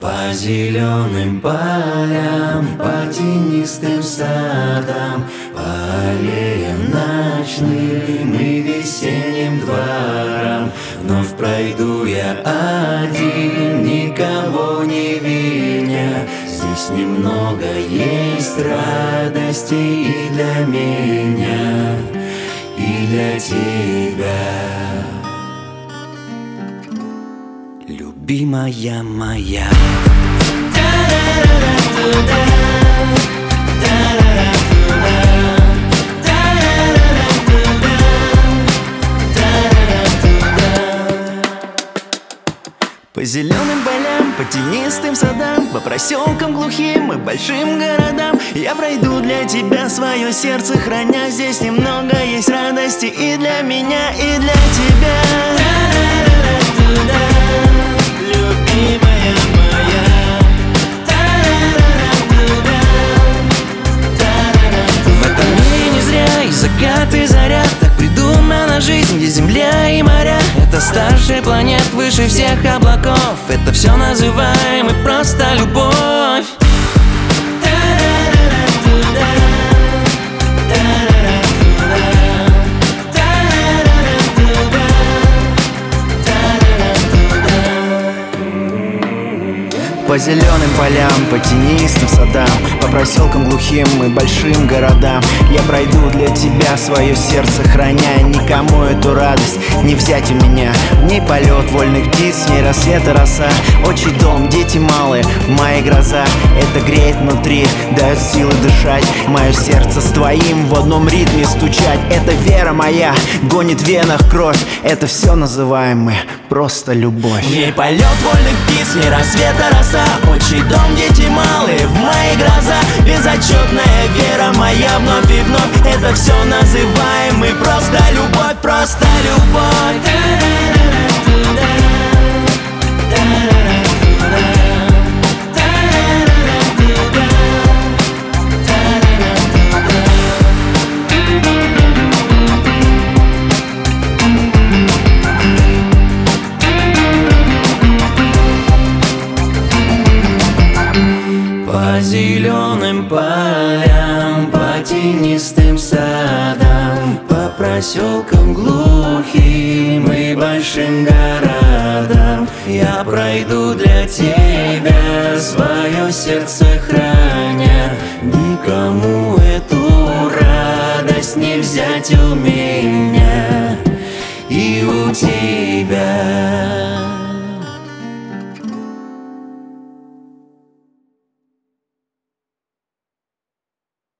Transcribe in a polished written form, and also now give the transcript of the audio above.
По зеленым полям, по тенистым садам, по аллеям ночным и весенним дворам. Вновь пройду я один, никого не виня. Здесь немного есть радости и для меня, и для тебя, любимая моя. По зеленым полям, по тенистым садам, по проселкам глухим и большим городам я пройду для тебя свое сердце храня. Здесь немного есть радости и для меня, и для тебя, любимая моя. В этом мире не зря и закат, и заря. Так придумана жизнь, где земля и моря. Это старшая планет выше всех облаков. Это все называем мы просто любовь. По зеленым полям, по тенистым садам, по проселкам глухим и большим городам я пройду для тебя свое сердце храня. Никому эту радость не взять у меня. В ней полет вольных птиц, в ней рассвет и роса. Отчий дом, дети малые, моя гроза. Это греет внутри, дает силы дышать. Мое сердце с твоим в одном ритме стучать. Это вера моя, гонит в венах кровь. Это все называем мы просто любовь. В ней полет вольных птиц, в ней рассвет и роса. Отчий дом, дети малые, в моей гроза. Безотчетная вера моя вновь и вновь. Это все называем мы просто любовь, просто любовь. По зеленым полям, по тенистым садам, по проселкам глухим и большим городам я пройду для тебя свое сердце храня. Никому эту радость не взять у меня, и у тебя.